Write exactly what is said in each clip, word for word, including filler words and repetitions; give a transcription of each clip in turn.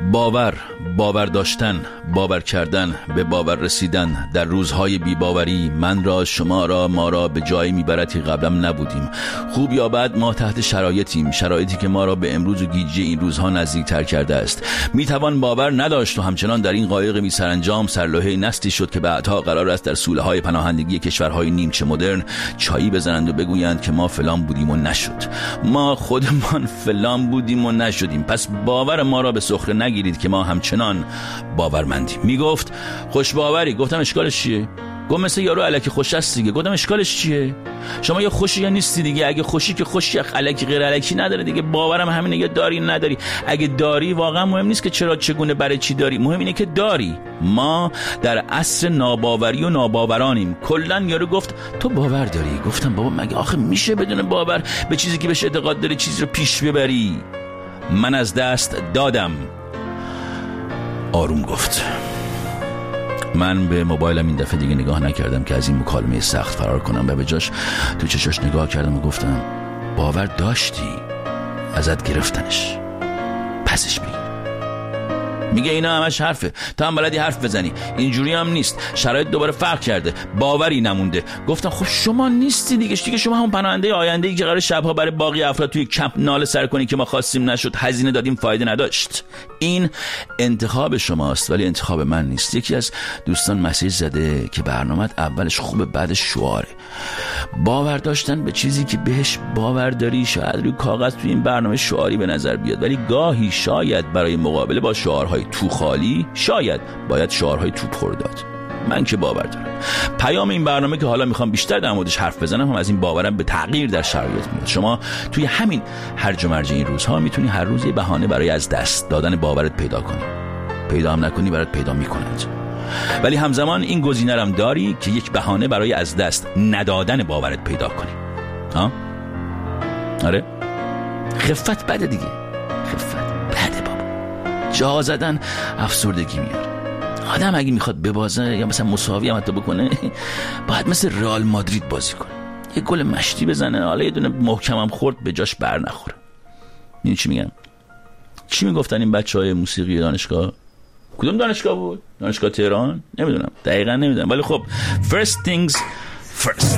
باور، باور داشتن، باور کردن، به باور رسیدن در روزهای بی‌باوری من را، شما را، ما را به جایی میبرد که قبلا نبودیم. خوب یا بد ما تحت شرایطیم، شرایطی که ما را به امروز و گیجی این روزها نزدیکتر کرده است. میتوان باور نداشت و همچنان در این قایق بی سرانجام سرلوحه نسلی شد که بعدها قرار است در سوله‌های پناهندگی کشورهای نیمچه مدرن چایی بزنند و بگویند که ما فلان بودیم و نشد. ما خودمان فلان بودیم و نشدیم. پس باور ما را به سخره نگیرید که ما همچنان باورمندیم. میگفت خوش باوری. گفتم اشکالش چیه؟ گفت مثل یارو الکی خوش است دیگه. گفتم اشکالش چیه؟ شما یا خوشی یا نیستی دیگه. اگه خوشی که خوشی، الکی غیر الکی نداره دیگه. باورم همینه، یا داری نداری. اگه داری واقعا مهم نیست که چرا، چگونه، برای چی داری، مهم اینه که داری. ما در عصر ناباوری و ناباورانیم. کلا یارو گفت تو باور داری. گفتم بابا مگه آخه میشه بدون باور به چیزی که بهش اعتقاد داری چیزی رو پیش ببری؟ من از دست دادم. آروم گفت. من به موبایلم این دفعه دیگه نگاه نکردم که از این مکالمه سخت فرار کنم و به جاش تو چشاش نگاه کردم و گفتم باور داشتی، ازت گرفتنش، پسش بگیر. میگه اینا همش حرفه، تو هم بلدی حرف بزنی. اینجوری هم نیست، شرایط دوباره فرق کرده، باوری نمونده. گفتم خب شما نیستی دیگه، دیگه شما همون پناهنده آینده‌ای که قرار شبها برای باقی افراد توی کمپ ناله سر کنی که ما خواستیم نشد، هزینه دادیم فایده نداشت. این انتخاب شماست ولی انتخاب من نیست. یکی از دوستان مسیج زده که برنامه‌ت اولش خوبه بعدش شعاره. باور داشتن به چیزی که بهش باور داری شاید روی کاغذ توی این برنامه شعاری به نظر بیاد، ولی گاهی شاید برای مقابله با شعارهای تو خالی شاید باید شعارهای تو پر داد. من که باور دارم. پیام این برنامه که حالا میخوام بیشتر در موردش حرف بزنم هم از این باورم به تغییر در شرایط میاد. شما توی همین هرج و مرج این روزها میتونی هر روز یه بهانه برای از دست دادن باورت پیدا کنی. پیدا هم نکنی برات پیدا میکنند. ولی همزمان این گزینه هم داری که یک بهانه برای از دست ندادن باورت پیدا کنی. ها؟ آره؟ خفت بده دیگه. خفت بده بابا. جا زدن افسردگی میاره. آدم اگه میخواد ببازه یا مثلا مساوی هم حتی بکنه باید مثل رئال مادرید بازی کنه. یه گل مشتی بزنه، حالا یه دونه محکمم خورد به جاش بر نخوره. میدونی چی میگم؟ چی میگفتن این بچهای موسیقی دانشگاه؟ کدوم دانشگاه بود؟ دانشگاه تهران؟ نمیدونم دقیقا نمیدونم، ولی خب first things first.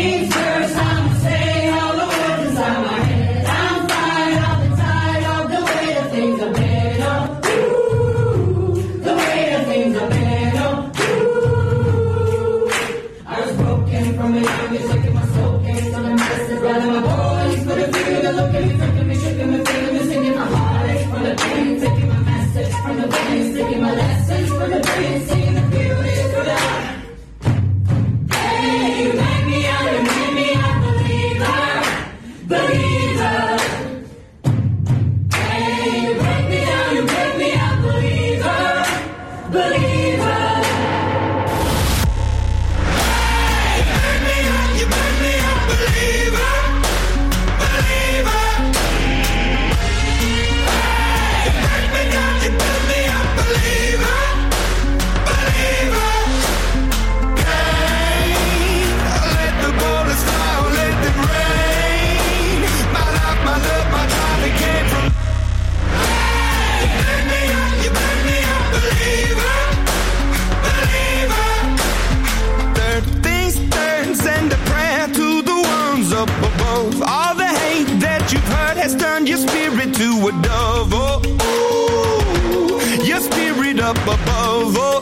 Above, oh,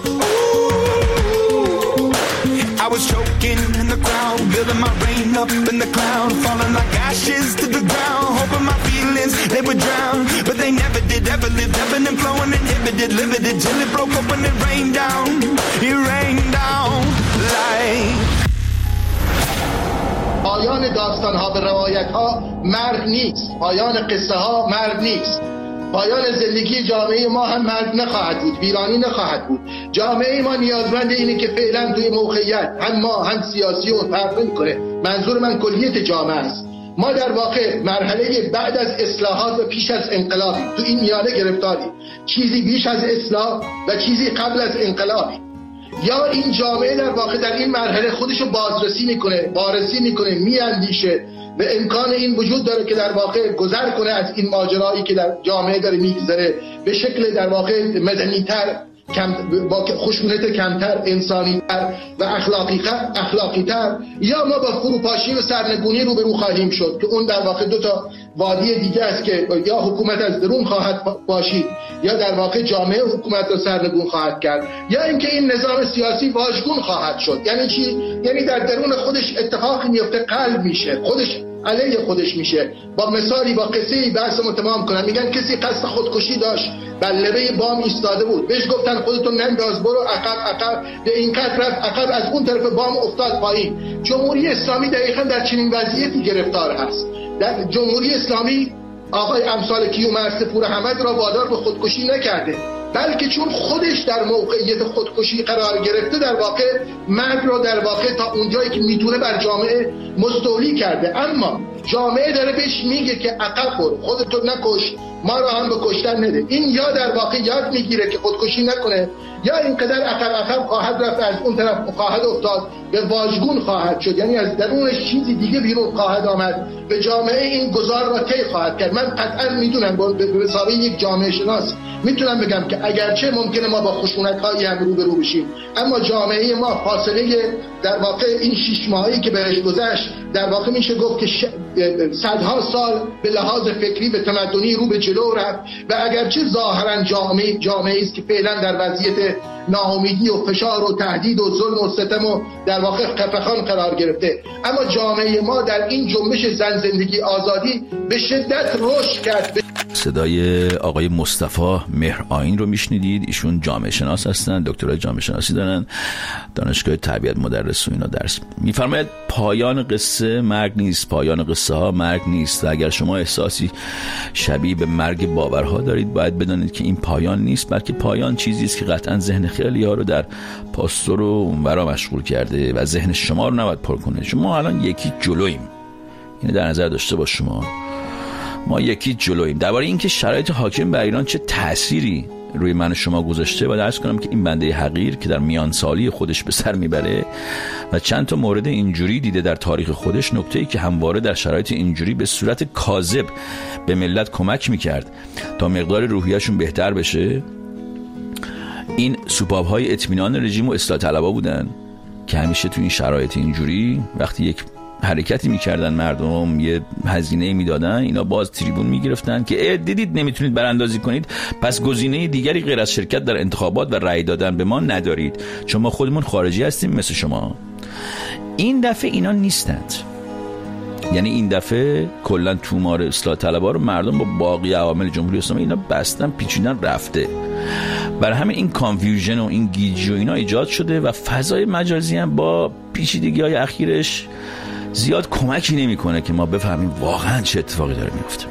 I was choking in the crowd, building my rain up in the cloud, falling like ashes to the ground, hoping my feelings they would drown, but they never did, ever lived, ebbing and flowing, inhibited, limited, till it broke up when it rained down, it rained down like. پایان داستان ها به روایت ها مرگ نیست، پایان قصه ها مرگ نیست. پایان زندگی جامعه ما هم مرگ نخواهد بود، ویرانی نخواهد بود. جامعه ما نیازمند اینه که فعلا توی موقعیت هم ما هم سیاسیون فرق کنه. منظور من کلیت جامعه است. ما در واقع مرحله بعد از اصلاحات و پیش از انقلابی، تو این میانه گرفتاریم. چیزی بیش از اصلاح و چیزی قبل از انقلابی. یا این جامعه در واقع در این مرحله خودشو بازرسی میکنه، بارسی میکنه، میاندیشه و امکان این وجود داره که در واقع گذر کنه از این ماجرایی که در جامعه داره میگذره به شکل در واقع مدنی‌تر، کم با خشونت کمتر، انسانی‌تر و اخلاقی‌تر اخلاقی‌تر، یا ما با فروپاشی و سرنگونی روبرو خواهیم شد که اون در واقع دو تا وادی دیگه است که یا حکومت از درون خواهد باشید یا در واقع جامعه حکومت رو سرنگون خواهد کرد، یا اینکه این نظام سیاسی واژگون خواهد شد. یعنی چی؟ یعنی در درون خودش اتفاقی میفته، قلب میشه، خودش علیه خودش میشه. با مثالی با قصه‌ای بحثمو تمام کنم. میگن کسی قصد خودکشی داشت، بر لبه بام ایستاده بود، بهش گفتن خودتون ننداز، برو عقب عقب، به این قدر رفت عقب، از اون طرف بام افتاد پایین. جمهوری اسلامی دقیقاً در چنین وضعیتی گرفتار هست. در جمهوری اسلامی آقای امثال کیومرث پوراحمد را وادار به خودکشی نکرده، بلکه چون خودش در موقعیت خودکشی قرار گرفته در واقع مرگ را در واقع تا اونجایی که میتونه بر جامعه مستولی کرده. اما جامعه داره بهش میگه که عقب برو، خودتو نکش، ما رو هم به کشتن نده. این یا در واقع یاد میگیره که خودکشی نکنه، یا اینقدر عقب عقب خواهد رفت، از اون طرف خواهد افتاد، به واژگون خواهد شد، یعنی از درونش چیزی دیگه بیرون خواهد آمد، به جامعه این گذار را طی خواهد کرد. من قطعا میدونم به حساب یک جامعه شناس میتونم بگم که اگرچه ممکنه ما با خشونت‌هایی هم روبرو بشیم، اما جامعه ما فاصله در واقع این شش ماهی که بهش گذشت در واقع میشه گفت که ش... صدها سال به لحاظ فکری و تمدنی رو به جلو رفت و اگرچه ظاهرا جامعه جامعه است که فعلا در وضعیت ناامیدی و فشار و تهدید و ظلم و ستم و در واقع خفقان قرار گرفته، اما جامعه ما در این جنبش زن زندگی آزادی به شدت رشد کرد. صدای آقای مصطفی مهرآیین رو میشنیدید. ایشون جامعه شناس هستن، دکترای جامعه شناسی دارن، دانشگاه تربیت مدرس و اینا درس میفرماید. پایان قصه مرگ نیست، پایان قصه ها مرگ نیست. و اگر شما احساسی شبیه به مرگ باورها دارید، باید بدانید که این پایان نیست، بلکه پایان چیزی است که قطعا ذهن خیلی ها رو در پاستور و اونورا مشغول کرده و ذهن شما رو نباید پر کنه. شما الان یکی جلوییم، اینو در نظر داشته باش. شما ما یکی جلوییم. درباره اینکه شرایط حاکم بر ایران چه تأثیری روی من و شما گذاشته، باید عرض کنم که این بنده حقیر که در میان سالی خودش به سر میبره و چند تا مورد اینجوری دیده در تاریخ خودش، نکته‌ای که همواره در شرایط اینجوری به صورت کاذب به ملت کمک میکرد تا مقدار روحیه‌شون بهتر بشه، این سوپاب‌های اطمینان رژیم و اصلاح طلبها بودن که همیشه تو این شرایط اینجوری وقتی یک حرکتی میکردن، مردم یه هزینه میدادن، اینا باز تریبون میگرفتن که دیدید نمیتونید براندازی کنید، پس گزینه دیگری غیر از شرکت در انتخابات و رأی دادن به ما ندارید، چون ما خودمون خارجی هستیم مثل شما. این دفعه اینا نیستند. یعنی این دفعه کلا تومار اصلاح طلبها رو مردم با باقی عوامل جمهوری اسلامی اینا بستن، پیچیدن، رفته. برای همین این کانفیوژن و این گیجی و اینا ایجاد شده و فضای مجازی هم با پیچیدگی‌های اخیرش زیاد کمکی نمیکنه که ما بفهمیم واقعا چه اتفاقی داره میفته.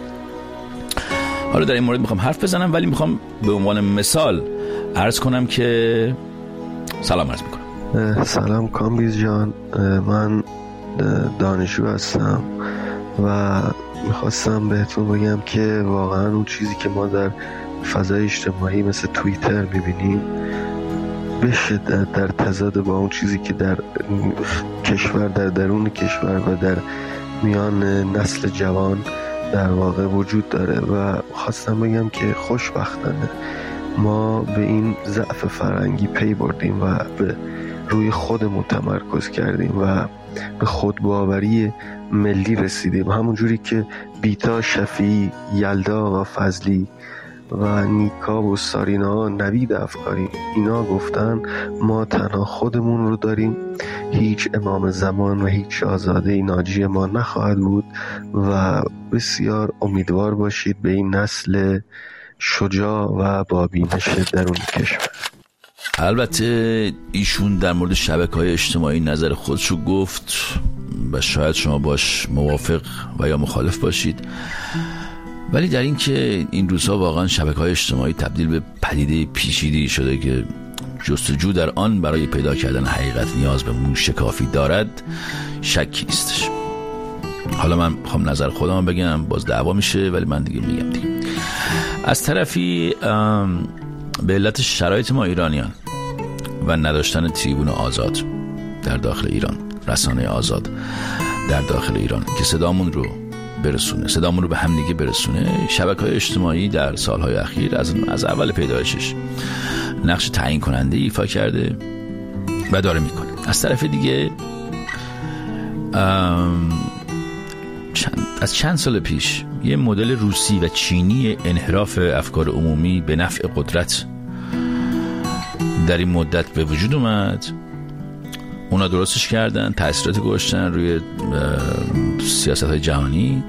حالا در این مورد میخوام حرف بزنم، ولی میخوام به عنوان مثال عرض کنم که سلام عرض میکنم. سلام کامبیز جان، من دانشجو هستم و میخواستم بهتون بگم که واقعا اون چیزی که ما در فضای اجتماعی مثل توییتر میبینیم به شدت در تضاد با اون چیزی که در کشور، در درون کشور و در میان نسل جوان در واقع وجود داره و خواستم بگم که خوشبختانه ما به این ضعف فرهنگی پی بردیم و به روی خودمون تمرکز کردیم و به خودباوری ملی رسیدیم، همون جوری که بیتا، شفیع، یلدا و فضلی و نیکا و سارینا، نوید افکاری، اینا گفتن ما تنها خودمون رو داریم، هیچ امام زمان و هیچ آزاده ناجی ما نخواهد بود و بسیار امیدوار باشید به این نسل شجاع و با بینش درون کشور. البته ایشون در مورد شبکه‌های اجتماعی نظر خودشو گفت و شاید شما باش موافق و یا مخالف باشید، ولی در این که این روزها واقعا شبکه‌های اجتماعی تبدیل به پدیده پیچیده‌ای شده که جستجو در آن برای پیدا کردن حقیقت نیاز به موشکافی دارد، شکی استش. حالا من میخوام نظر خودم بگم، باز دعوا میشه، ولی من دیگه میگم دیگه. از طرفی به علت شرایط ما ایرانیان و نداشتن تریبون آزاد در داخل ایران، رسانه آزاد در داخل ایران که صدامون رو برسونه، صدامون رو به همدیگه برسونه. شبکه‌های اجتماعی در سالهای اخیر از از اول پیدایشش نقش تعیین کننده ایفا کرده و داره میکنه. از طرف دیگه چند از چند سال پیش یه مدل روسی و چینی انحراف افکار عمومی به نفع قدرت در این مدت به وجود اومد. اونا درستش کردن، تأثیرات گذاشتن روی سیاست‌های جهانی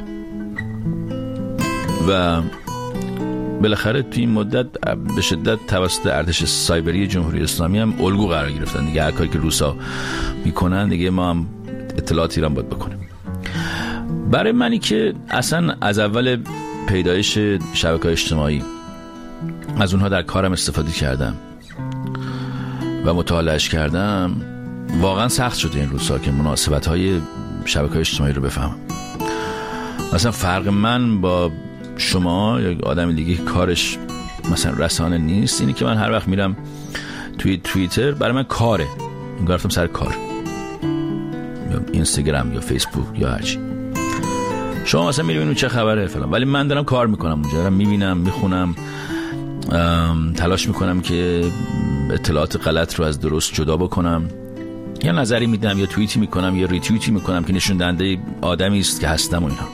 و بالاخره توی این مدت به شدت توسط ارتش سایبری جمهوری اسلامی هم الگو قرار گرفتن دیگه. هر کاری که روسا میکنن دیگه ما هم اطلاعات ایران باید بکنیم. برای منی که اصلا از اول پیدایش شبکه‌های اجتماعی از اونها در کارم استفاده کردم و مطالعهش کردم، واقعا سخت شده این روزها که مناسبت‌های شبکه‌های اجتماعی رو بفهمم. مثلا فرق من با شما یا آدم دیگه کارش مثلا رسانه نیست اینی که من هر وقت میرم توی توییتر، برای من کاره، این گفتم سر کار، یا اینستاگرام یا فیسبوک یا هرچی. شما مثلا میبینید چه خبره فلان، ولی من دارم کار میکنم اونجا، دارم میبینم، میخونم، تلاش میکنم که اطلاعات غلط رو از درست جدا بکنم، یا نظری میدم یا توییتی میکنم یا ریتوییتی میکنم که نشون دهنده آدمی است که هستم و اینا.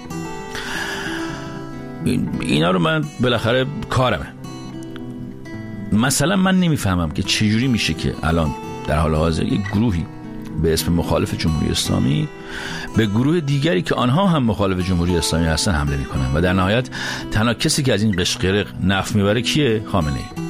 اینا رو من بالاخره کارمه. مثلا من نمیفهمم که چجوری میشه که الان در حال حاضر یک گروهی به اسم مخالف جمهوری اسلامی به گروه دیگری که آنها هم مخالف جمهوری اسلامی هستن حمله میکنن و در نهایت تنها کسی که از این قشقرق نفع میبره کیه؟ خامنه ای.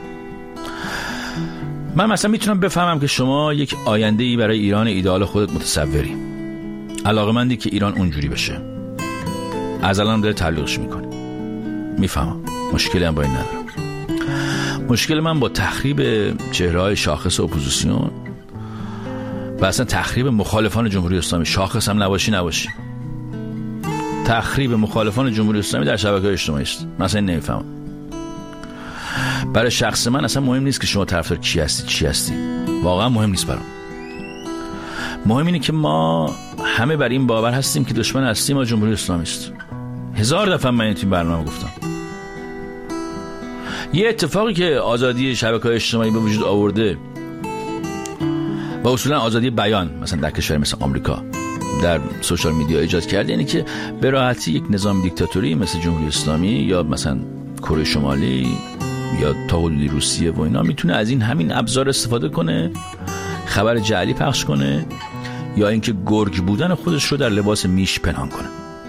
من مثلا میتونم بفهمم که شما یک آینده ای برای ایران ایدئال خودت متصوری، علاقه‌مندی که ایران اونجوری بشه، از الان داره تبلیغش میکنه، میفهمم، مشکلی هم با این ندارم. مشکل من با تخریب چهره‌های شاخص اپوزیسیون و اصلا تخریب مخالفان جمهوری اسلامی، شاخص هم نباشی نباشی، تخریب مخالفان جمهوری اسلامی در شبکه‌های اجتماعی است. مثلا نمیفهمم. برای شخص من اصلا مهم نیست که شما طرفدار کی هستی چی هستی، واقعا مهم نیست برام. مهم اینه که ما همه بر این باور هستیم که دشمن اصلی ما جمهوری اسلامی است. هزار دفعه من این برنامه گفتم. یه اتفاقی که آزادی شبکه‌های اجتماعی به وجود آورده و اصولا آزادی بیان مثلا در کشور مثل آمریکا در سوشال میدیا ایجاد کرده، یعنی که به راحتی یک نظام دیکتاتوری مثل جمهوری اسلامی یا مثلا کره شمالی یا تا حدودی روسیه و اینا میتونه از این همین ابزار استفاده کنه، خبر جعلی پخش کنه یا اینکه گرگ بودن خودش رو در لباس میش پنهان کنه.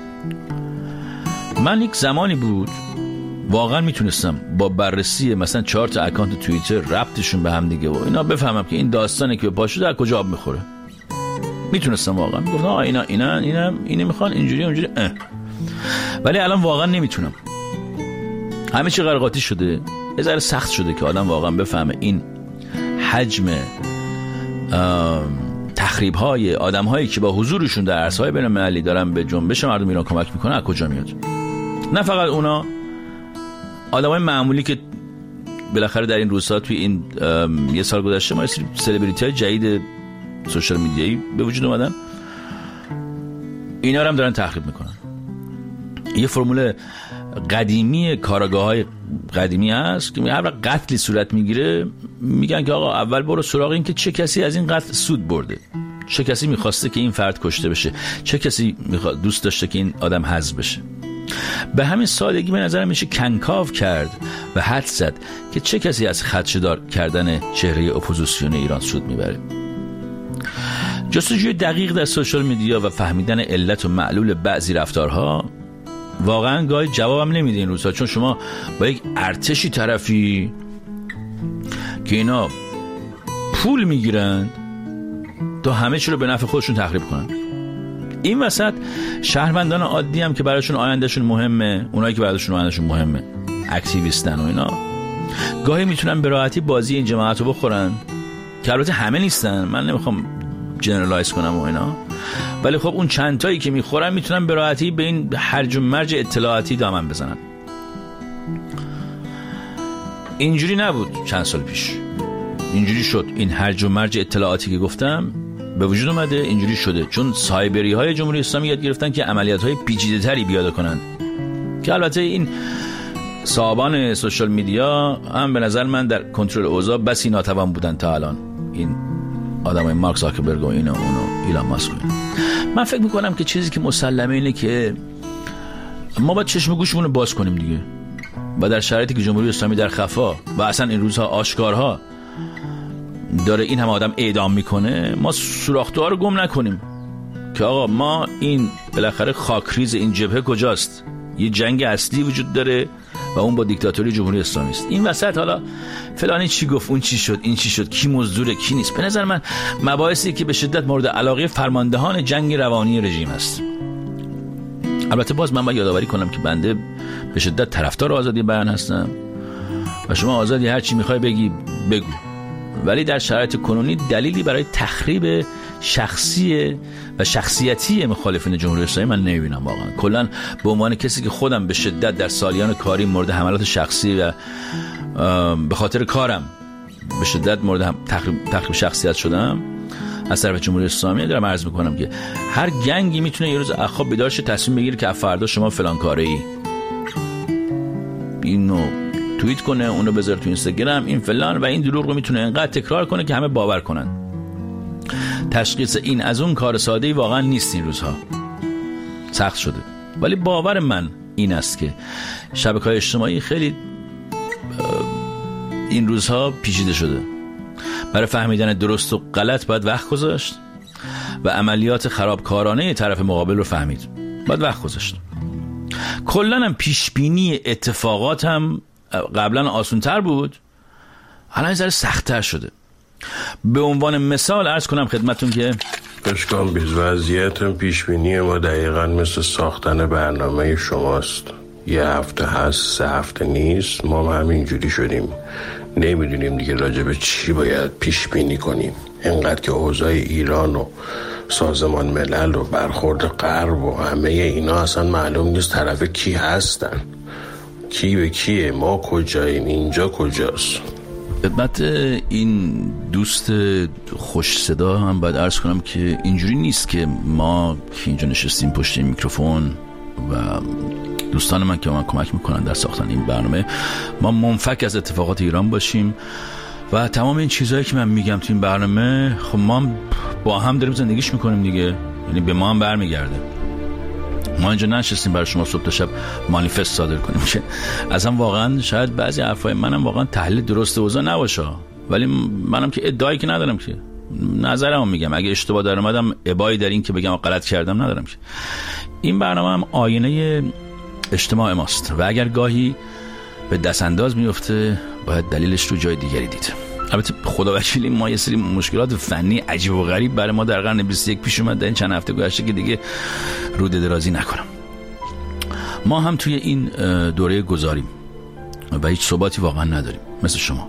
من یک زمانی بود واقعا میتونستم با بررسی مثلا چهار تا اکانت توییتر ربطشون به هم دیگه و اینا بفهمم که این داستانه که پاشو در کجا آب میخوره. میتونستم واقعا میگفتم آ اینا اینا اینا اینو میخوان اینجوری اونجوری اه. ولی الان واقعا نمیتونم. همه چی قرقاتی شده، یه ذره سخت شده که آدم واقعا بفهمه این حجم تخریب های آدم هایی که با حضورشون در عرصه‌های بین‌المللی دارن به جنبش مردم ایران کمک میکنن از کجا میاد. نه فقط اونا، آدمای معمولی که بالاخره در این روزها توی این یه سال گذشته ما سلبریتی های جدید سوشال میدیایی به وجود اومدن، اینا رو هم دارن تخریب میکنن. یه فرمول قدیمی کاراگاه های قدیمی هست که هر وقت قتلی صورت میگیره میگن که آقا اول برو سراغ این که چه کسی از این قتل سود برده، چه کسی میخواسته که این فرد کشته بشه، چه کسی میخواد دوست داشته که این آدم حذف بشه. به همین سادگی به نظرم میشه کنکاو کرد و حد زد که چه کسی از خدشه‌دار کردن چهره اپوزیسیون ایران سود میبره. جستجوی دقیق در سوشال میدیا و فهمیدن علت و معلول بعضی رفتارها واقعا گاهی جوابم نمیده این روزها، چون شما با یک ارتشی طرفی که اینا پول میگیرند تا همه چی رو به نفع خودشون تخریب کنن. این وسط شهروندان عادی هم که براشون آیندهشون مهمه، اونایی که براشون آیندهشون مهمه، اکتیویستن و اینا، گاهی میتونن به راحتی بازی این جماعت رو بخورن که البته همه نیستن، من نمیخوام جنرالایز کنم و اینا، ولی خب اون چند تایی که میخورن میتونن به راحتی به این هرج و مرج اطلاعاتی دامن بزنن. اینجوری نبود چند سال پیش، اینجوری شد. این هرج و مرج اطلاعاتی که گفتم به وجود اومده، اینجوری شده چون سایبری های جمهوری اسلامی یاد گرفتن که عملیات های پیچیده تری پیاده کنند، که البته این صاحبان سوشال میدیا هم به نظر من در کنترل اوضاع بسی ناتوان بودن تا الان، این آدمای مارک زاکربرگ و اینو اونو ایلان ماسک. من فکر میکنم که چیزی که مسلمه اینه که ما باید چشم و گوشمون رو باز کنیم دیگه، و در شرایطی که جمهوری اسلامی در خفا و اصلا این روزها آشکارها داره این همه آدم اعدام میکنه، ما سوراخ‌ها رو گم نکنیم که آقا ما این بالاخره خاکریز این جبهه کجاست، یه جنگ اصلی وجود داره و اون با دیکتاتوری جمهوری اسلامی است. این وسط حالا فلانی چی گفت، اون چی شد، این چی شد، کی مزدوره کی نیست، به نظر من مباحثی که به شدت مورد علاقه فرماندهان جنگ روانی رژیم است. البته باز من باید یادآوری کنم که بنده به شدت طرفدار آزادی بیان هستم و شما آزادی هر چی میخوای بگی بگو، ولی در شرایط کنونی دلیلی برای تخریب شخصی و شخصیتی مخالفین جمهوری اسلامی من نمیبینم واقعا. کلا به عنوان کسی که خودم به شدت در سالیان کاری مورد حملات شخصی و به خاطر کارم به شدت مورد تخریب, تخریب شخصیت شدم از طرف جمهوری اسلامی، دارم عرض میکنم که هر گنگی میتونه یه روز اخواب بیدار شه تصمیم بگیره که فردا شما فلان کاره ای، اینو توییت کنه، اونو بذاره تو اینستاگرام، این فلان، و این دروغ رو میتونه انقدر تکرار کنه که همه باور کنن. تشخیص این از اون کار ساده‌ای واقعا نیست، این روزها سخت شده، ولی باور من این است که شبکه‌های اجتماعی خیلی این روزها پیچیده شده. برای فهمیدن درست و غلط باید وقت گذاشت و عملیات خرابکارانه طرف مقابل رو فهمید، باید وقت گذاشت. کلاً هم پیشبینی اتفاقات هم قبلا آسان‌تر بود، حالا یه ذره سخت‌تر شده. به عنوان مثال عرض کنم خدمتون که اشکام بیز وضعیت پیشبینی ما دقیقاً مثل ساختن برنامه شماست. یه هفته هست، سه هفته نیست، ما هم همینجوری شدیم، نمیدونیم دیگه راجب چی باید پیش بینی کنیم. اینقدر که اوضاع ایران و سازمان ملل و برخورد غرب و همه اینا اصلا معلوم نیست طرف کی هستن، کی به کیه، ما کجاییم، اینجا کجاست. خدمت این دوست خوش صدا هم باید عرض کنم که اینجوری نیست که ما که اینجا نشستیم پشت این میکروفون و دوستان من که من کمک میکنن در ساختن این برنامه ما منفک از اتفاقات ایران باشیم و تمام این چیزهایی که من میگم تو این برنامه خب ما با هم داریم زندگیش میکنیم دیگه، یعنی به ما هم برمیگرده. ما اینجا نشستیم برای شما صبح تا شب مانیفست صادر کنیم که اصلا واقعا شاید بعضی حرفای منم واقعا تحلیل درست اوضاع نباشه، ولی منم که ادعایی که ندارم، که نظرمو میگم، اگه اشتباه در اومدم ابایی در این که بگم غلط کردم ندارم. که این برنامه هم آینه اجتماع ماست و اگر گاهی به دست انداز میفته باید دلیلش رو جای دیگری دید. البته خدا وکیلی ما یه سری مشکلات فنی عجیب و غریب برای ما در قرن بیست و یک پیش اومد در این چند هفته گذشته که دیگه رو درازی نکنم. ما هم توی این دوره گذاریم و هیچ ثباتی واقعا نداریم مثل شما.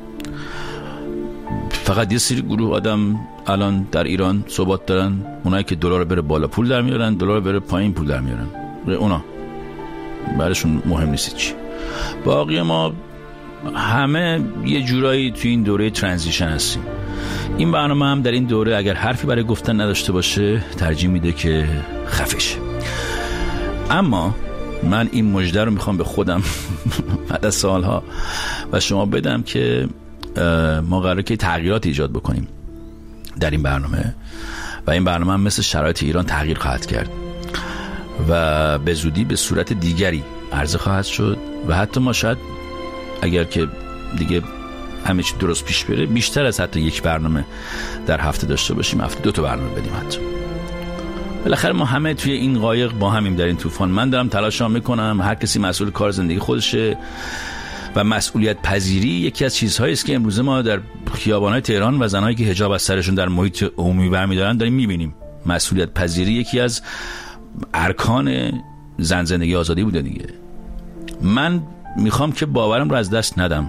فقط یه سری گروه آدم الان در ایران ثبات دارن، اونایی که دلار بره بالا پول در میارن، دلار بره پایین پول در میارن، اونا براشون مهم نیست چی. باقی ما همه یه جورایی توی این دوره ترانزیشن هستیم. این برنامه هم در این دوره اگر حرفی برای گفتن نداشته باشه ترجیح میده که خفه شه. اما من این مژده رو میخوام به خودم بعد از سالها و شما بدم که ما قراره که تغییرات ایجاد بکنیم در این برنامه و این برنامه هم مثل شرایط ایران تغییر خواهد کرد و به زودی به صورت دیگری عرضه خواهد شد و حتی ما شاید اگر که دیگه همه چی درست پیش بره بیشتر از حتی یک برنامه در هفته داشته باشیم، هفته دو تا برنامه بدیم. حتی بالاخره ما همه توی این قایق با همیم در این طوفان. من دارم تلاشام میکنم، هر کسی مسئول کار زندگی خودشه و مسئولیت پذیری یکی از چیزهایی است که امروز ما در خیابان‌های تهران و زنایی که حجاب از سرشون در محیط عمومی برمی‌دارن داریم می‌بینیم. مسئولیت پذیری یکی از ارکان زن زندگی آزادی بوده دیگه. من میخوام که باورم رو از دست ندم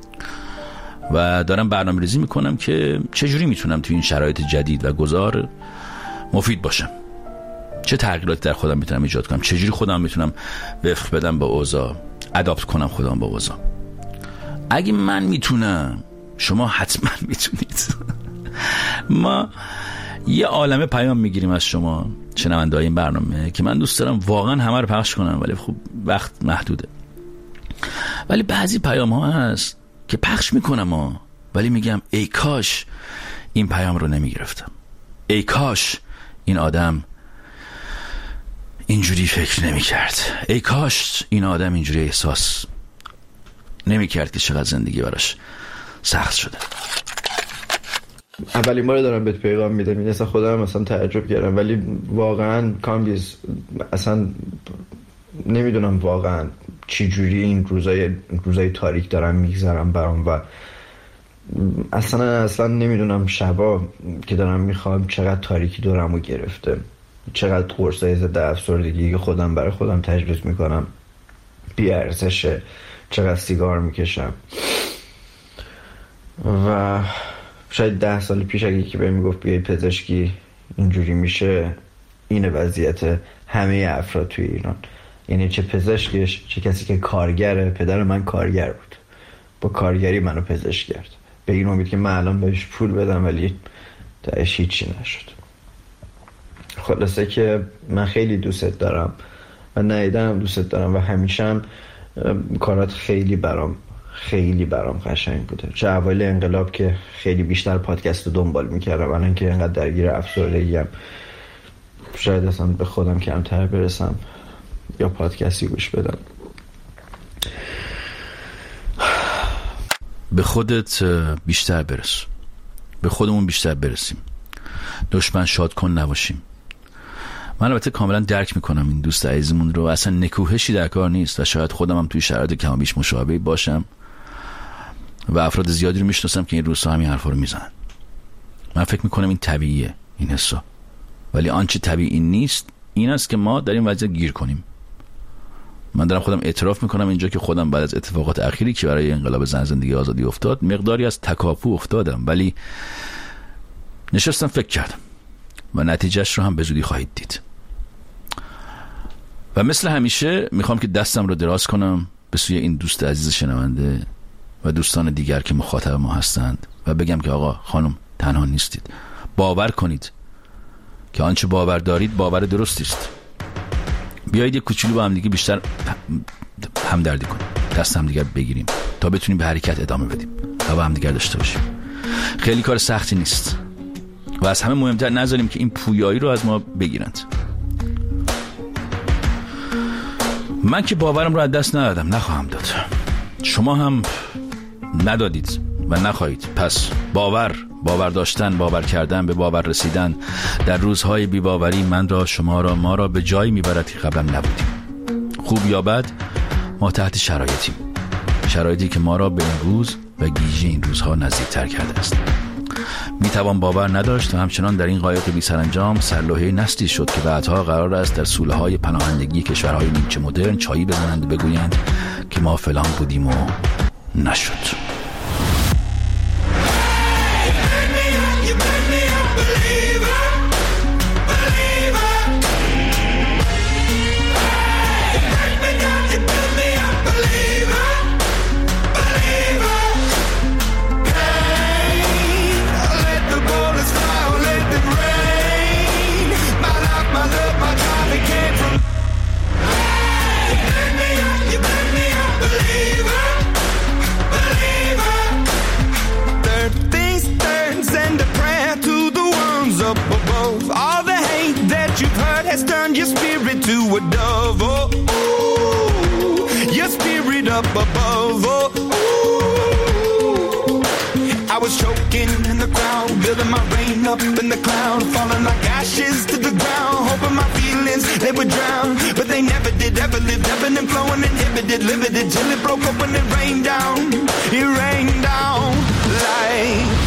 و دارم برنامه‌ریزی میکنم که چجوری میتونم توی این شرایط جدید و گذار مفید باشم، چه تغییراتی در خودم میتونم ایجاد کنم، چجوری خودم میتونم وفق بدم با اوضاع، ادابت کنم خودم با اوضاع. اگه من میتونم شما حتما میتونید. ما یه عالمه پیام میگیریم از شما شنونده‌های این برنامه که من دوست دارم واقعا همه رو پخش کنم، ولی خب وقت محدوده. ولی بعضی پیام ها هست که پخش میکنم ها، ولی میگم ای کاش این پیام رو نمیگرفتم، ای کاش این آدم اینجوری فکر نمیکرد، ای کاش این آدم اینجوری احساس نمیکرد که چقدر زندگی براش سخت شده. اولین بار دارم بهت پیغام میدم، این اصلا خودم مثلا تعجب کردم، ولی واقعا کامبیز اصلا نمیدونم واقعا چی جوری این روزای روزای تاریک دارم میگذرم برام و اصلا اصلا نمیدونم شبا که دارم میخوام چقدر تاریکی دورم رو گرفته، چقدر قرصای ضد افسردگی که خودم برای خودم تجویز میکنم بی ارزشه، چقدر سیگار میکشم و شاید ده سال پیش اگه که بهم میگفت بیای پزشکی اینجوری میشه، اینه وضعیت همه افراد توی ایران، یعنی چه پزشکش چه کسی که کارگره. پدر من کارگر بود، با کارگری منو پزشک کرد به این امید که من الان بهش پول بدم، ولی تاش هیچی نشد. خلاصه که من خیلی دوست دارم و نیدم دوست دارم و همیشه هم کارات خیلی برام خیلی برام قشنگ بوده، چه اوایل انقلاب که خیلی بیشتر پادکست رو دنبال میکردم، الان که اینقدر درگیر افسردگیم شاید اصلا به خودم کمتر برسم یا پادکستی گوش بدم. به خودت بیشتر برس، به خودمون بیشتر برسیم، دشمن شاد کن نباشیم. من البته کاملا درک میکنم این دوست عزیزمون رو، اصلا نکوهشی در کار نیست و شاید خودم هم توی شرایط کم و بیش مشابهی باشم و افراد زیادی رو میشناسم که این روزها همین حرفا رو میزنن. من فکر میکنم این طبیعیه این حسا، ولی آنچه طبیعی نیست این است که ما در این وضعیت گیر کنیم. من دارم خودم اعتراف میکنم اینجا که خودم بعد از اتفاقات اخیری که برای انقلاب زن زندگی آزادی افتاد مقداری از تکاپو افتادم، ولی نشستم فکر کردم و نتیجهش رو هم به زودی خواهید دید. و مثل همیشه میخوام که دستم رو دراز کنم به سوی این دوست عزیز شنونده و دوستان دیگر که مخاطب ما هستند و بگم که آقا خانم تنها نیستید، باور کنید که آنچه باور دارید باور درستی است. بیایید یک کوچولو با هم دیگه بیشتر همدردی کنیم، دست هم دیگر بگیریم تا بتونیم به حرکت ادامه بدیم و با هم دیگر داشته باشیم. خیلی کار سختی نیست و از همه مهمتر نذاریم که این پویایی رو از ما بگیرند. من که باورم رو از دست ندادم، نخواهم داد، شما هم ندادید و نخواهید. پس باور باور داشتن، باور کردن، به باور رسیدن در روزهای بی‌باوری من را، شما را، ما را به جایی میبرد که قبلا نبودیم. خوب یا بد ما تحت شرایطیم، شرایطی که ما را به این روز و گیجی این روزها نزدیکتر کرده است. میتوان باور نداشت و همچنان در این قایق بی سرانجام سرلوحه نسلی شد که بعدها قرار است در سوله های پناهندگی کشورهای نیمچه مدرن چایی بزنند و بگویند که ما فلان بودیم و نشد. Your spirit to a dove, oh, ooh, your spirit up above, oh, ooh. I was choking in the crowd, building my rain up in the cloud, falling like ashes to the ground, hoping my feelings, they would drown, but they never did, ever lived, ebbing and flowing, inhibited, limited, till it broke up when it rained down, it rained down like